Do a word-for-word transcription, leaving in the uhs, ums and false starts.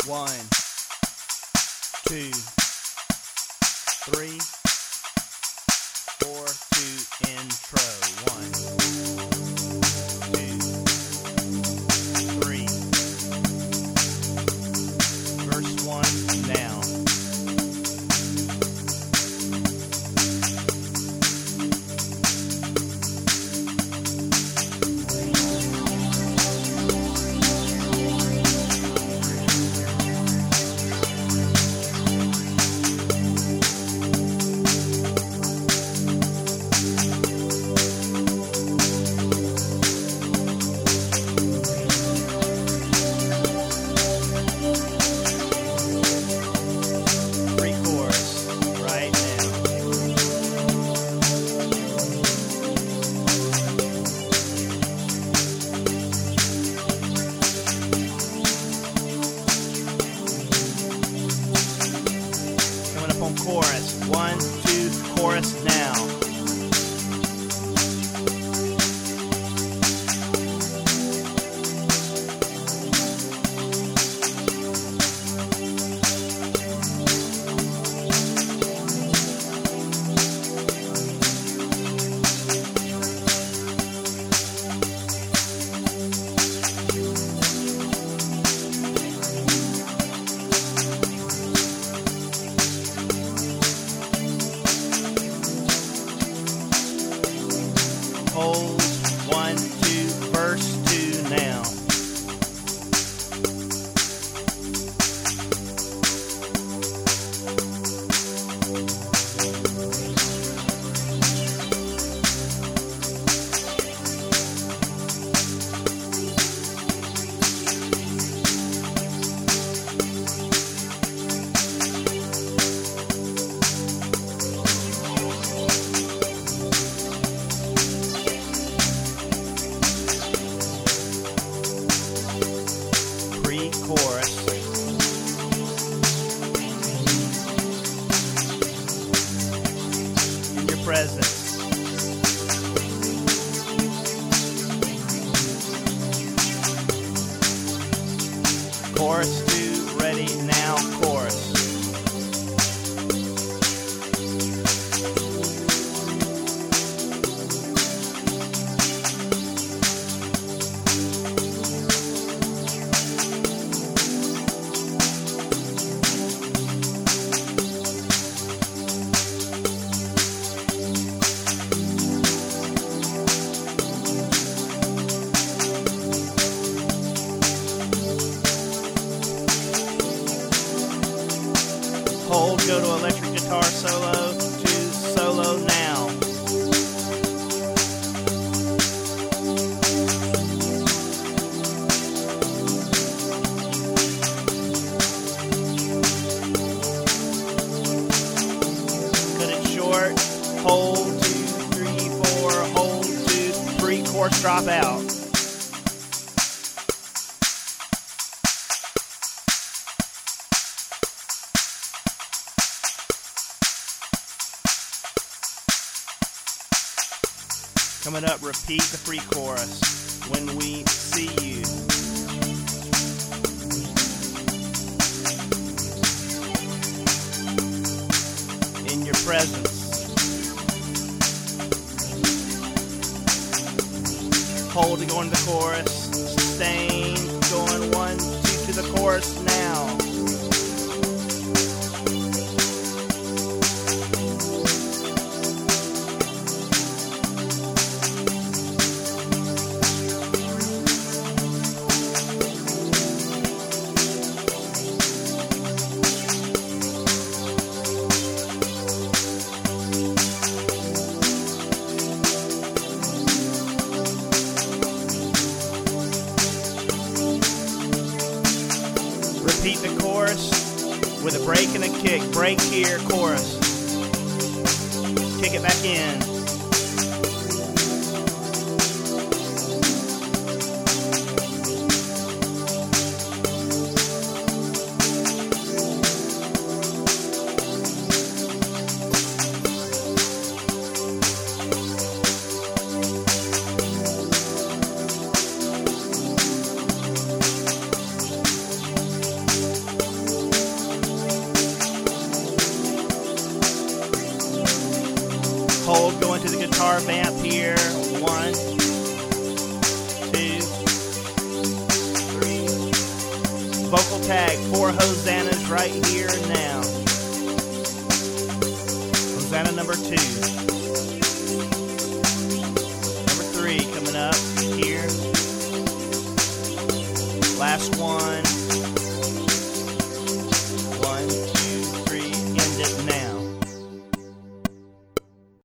One, two, three, four, two, intro. One, two, three. Verse one, now. Chorus. One, two, chorus now. Hold, one, two, verse two now. Chorus. In your presence. Chorus two, ready now, chorus. Hold, go to electric guitar solo, to solo now. Cut it short, hold, two, three, four, hold, two, three, chorus drop out. Coming up, repeat the pre-chorus when we see you. In your presence. Hold to go into the chorus. Sustain, going one, two to the chorus now. Repeat the chorus with a break and a kick. Break here, chorus. Kick it back in. guitar vamp here. One, two, three. Vocal tag, four hosannas right here now. Hosanna number two. Number three coming up here. Last one.